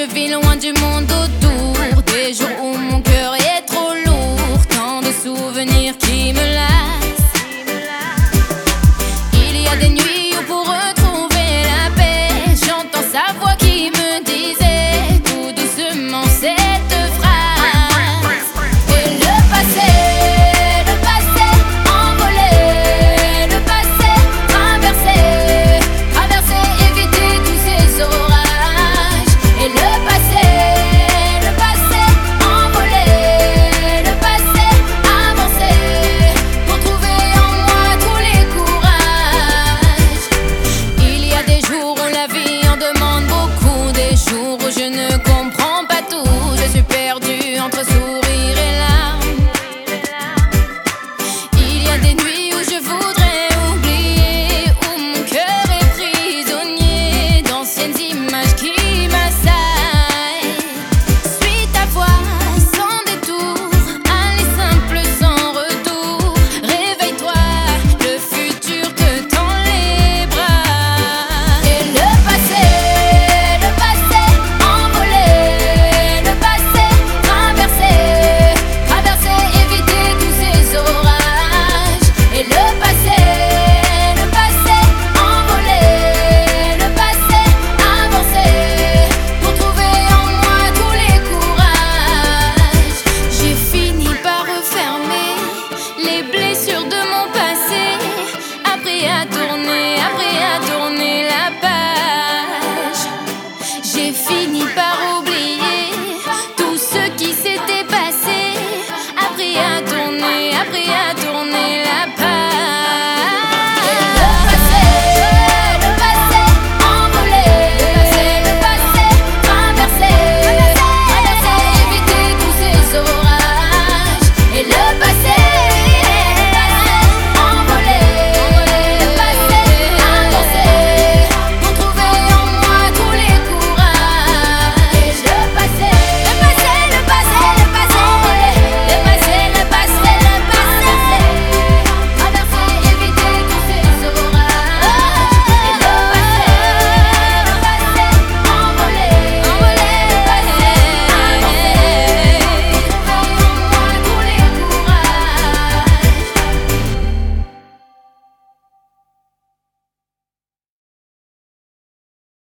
je vis loin du monde autour. Des jours où mon cœur est trop lourd, tant de souvenirs qui me lassent. Il y a des nuits où pour retrouver la paix, j'entends sa voix qui me disait tout doucement cette phrase. Et le passé envolé, le passé traversé, éviter tous ces orages. Et le passé envolé, le passé avancé, pour trouver en moi tous les courages. Il y a des jours où la vie en demande beaucoup, des jours où je ne comprends pas tout. Je suis perdue entre sourds